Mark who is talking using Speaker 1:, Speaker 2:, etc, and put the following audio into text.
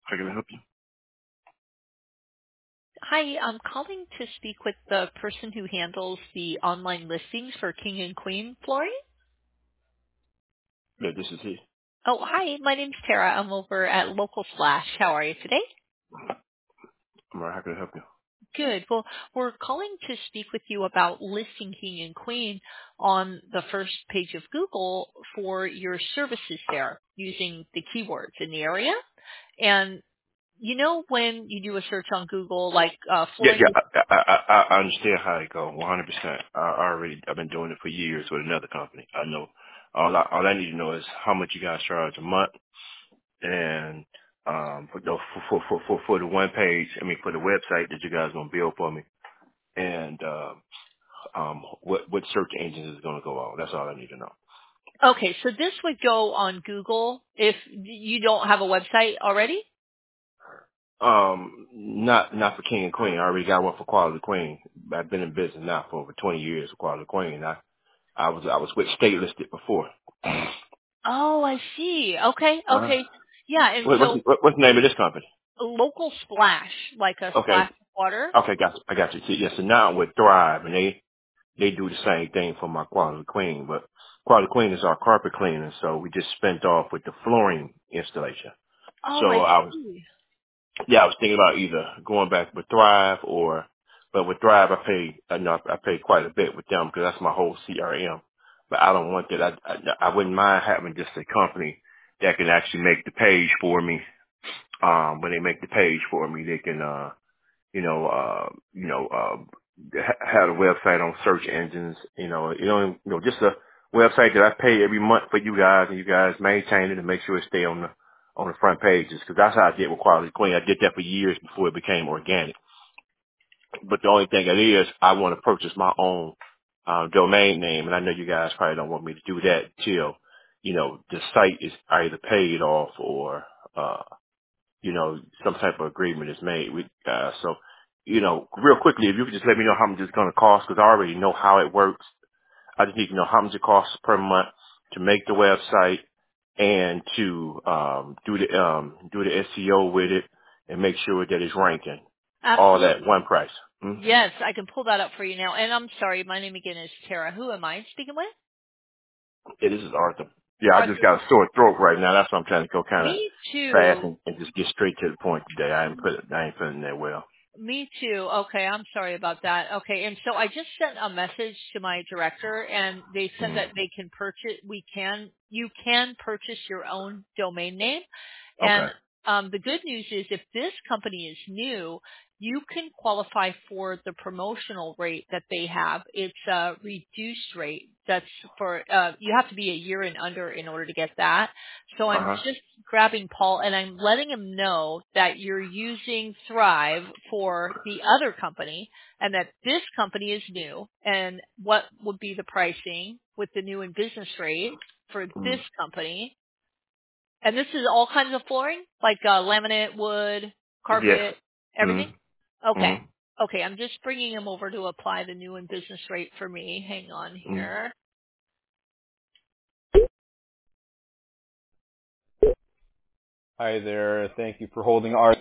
Speaker 1: How can I help you?
Speaker 2: Hi, I'm calling to speak with the person who handles the online listings for King and Queen flooring.
Speaker 1: Yeah, this is he.
Speaker 2: Oh, hi, my name's Tara. I'm over at Local Slash. How are you today?
Speaker 1: I'm all right. How can I help you?
Speaker 2: Good. Well, we're calling to speak with you about listing King and Queen on the first page of Google for your services there using the keywords in the area. And you know when you do a search on Google like
Speaker 1: Yeah,
Speaker 2: flooring.
Speaker 1: yeah. I understand how it goes. 100%. I've been doing it for years with another company. I know. All I need to know is how much you guys charge a month, and for the one page. I mean, for the website that you guys gonna build for me, and what search engines is gonna go on. That's all I need to know.
Speaker 2: Okay, so this would go on Google if you don't have a website already?
Speaker 1: Not for King and Queen. I already got one for Quality Queen. I've been in business now for over 20 years with Quality Queen. I was with State Listed before.
Speaker 2: Oh, I see. Okay,
Speaker 1: Uh-huh.
Speaker 2: okay. Yeah, and
Speaker 1: What's
Speaker 2: so
Speaker 1: what's the name of this company?
Speaker 2: a local splash, like a
Speaker 1: Okay,
Speaker 2: splash of water.
Speaker 1: okay, got you. I got you. See, yes, so now I'm with Thrive, and they do the same thing for my Quality Queen, but Quality Queen is our carpet cleaner, so we just spent off with the flooring installation.
Speaker 2: Oh,
Speaker 1: So
Speaker 2: I
Speaker 1: I was
Speaker 2: see.
Speaker 1: Yeah, I was thinking about either going back with Thrive but with Thrive, I pay quite a bit with them because that's my whole CRM. But I don't want that. I wouldn't mind having just a company that can actually make the page for me. When they make the page for me, they can, have a website on search engines, just a website that I pay every month for you guys, and you guys maintain it and make sure it stay on the front pages. Because that's how I did with Quality Queen. I did that for years before it became organic. But the only thing it is, I want to purchase my own domain name, and I know you guys probably don't want me to do that till the site is either paid off or uh some type of agreement is made with, real quickly, if you could just let me know how much it's going to cost, because I already know how it works. I just need to know how much it costs per month to make the website and to, do the SEO with it and make sure that it's ranking. All
Speaker 2: Absolutely.
Speaker 1: that one price. Hmm?
Speaker 2: Yes, I can pull that up for you now. And I'm sorry, my name again is Tara. Who am I speaking with?
Speaker 1: Yeah, this is Arthur. Yeah, I just
Speaker 2: Arthur.
Speaker 1: got a sore throat right now. That's why I'm trying to go kind of
Speaker 2: Me
Speaker 1: fast
Speaker 2: too.
Speaker 1: and just get straight to the point today. I ain't feeling that well.
Speaker 2: Me too. Okay, I'm sorry about that. Okay, and so I just sent a message to my director, and they said
Speaker 1: Mm.
Speaker 2: that they can purchase. You can purchase your own domain name, and
Speaker 1: Okay.
Speaker 2: the good news is if this company is new, you can qualify for the promotional rate that they have. It's a reduced rate. That's for you have to be a year and under in order to get that. So I'm
Speaker 1: Uh-huh.
Speaker 2: just grabbing Paul and I'm letting him know that you're using Thrive for the other company and that this company is new and what would be the pricing with the new and business rate for this
Speaker 1: Mm.
Speaker 2: company. And this is all kinds of flooring, like laminate, wood,
Speaker 1: Yes.
Speaker 2: carpet, everything?
Speaker 1: Mm.
Speaker 2: Okay.
Speaker 1: Mm.
Speaker 2: Okay, I'm just bringing him over to apply the new and business rate for me. Hang on
Speaker 1: Mm.
Speaker 2: here.
Speaker 3: Hi there. Thank you for holding our